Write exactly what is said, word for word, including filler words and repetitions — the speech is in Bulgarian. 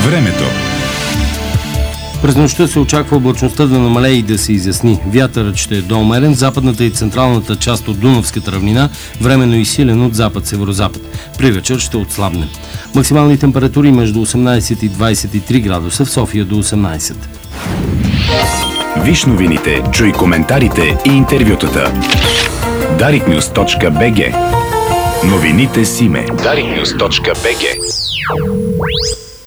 Времето. През нощта се очаква облачността да намалее и да се изясни. Вятърът ще е доумерен в западната и централната част от Дунавската равнина, временно и силен от запад-северозапад. При вечер ще отслабне. Максимални температури между осемнайсет и двайсет и три градуса, в София до осемнайсет. Виж новините, чуй коментарите и интервютата. дарик нюз точка би джи. Новините с име. дарик нюз точка би джи.